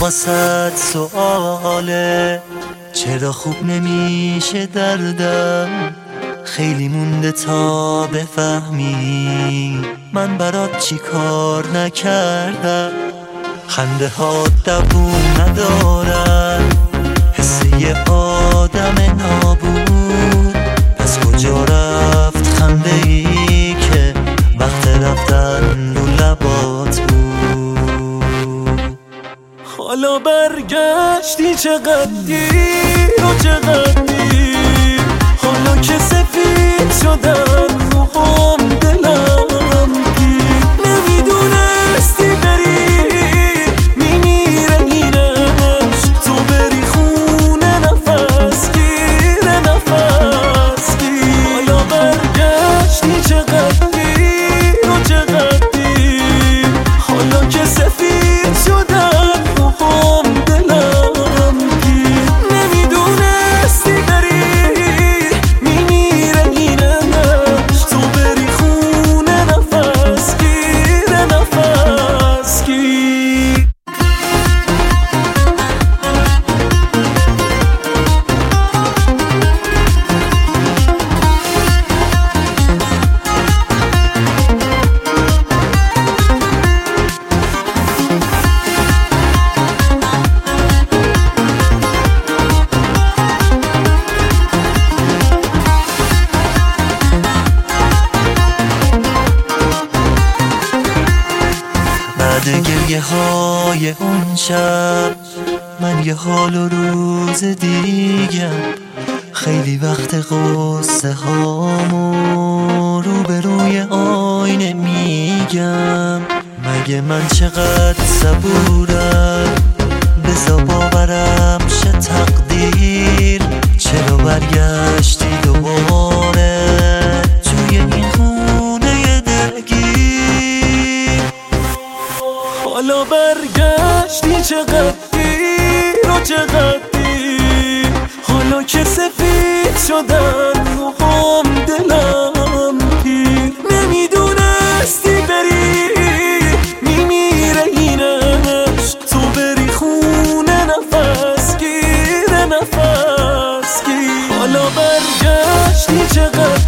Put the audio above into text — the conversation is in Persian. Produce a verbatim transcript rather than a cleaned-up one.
واسد سؤاله چرا خوب نمیشه دردم، خیلی مونده تا بفهمی من برات چی کار نکردم. خنده ها دووم ندارن، حس یه آدم نابود، پس کجا رفت خنده ای که وقت رفتن رو لبات بود. حالا برگشتی چقدر دیر و چقدر دیر، حالا که سفید شدن روحام دلم گیر. نمیدونستی بری میمیره اینش، تو بری خونه نفس گیر نفس گیر. حالا برگشتی چقدر دیر و چقدر دیر، حالا که سفید شدن روحام دلم گیر. نمیدونستی بری میمیره اینش، تو بری خونه نفس گیر نفس گیر. بعد گریه های اون شب من یه حال و روز دیگم، خیلی وقت قصه هامو رو به روی آینه میگم. مگه من چقدر صبورم، بذار باورم شه تقدیر، چرا برگشتی دوباره توی این خونه دلگیر. حالا برگشتی چقدر دیر و چقدر دیر، حالا که سفید شدن روحام دلم پیر. نمیدونستی بری میمیره اینش، تو بری خونه نفس گیر نفس گیر. حالا برگشتی چقدر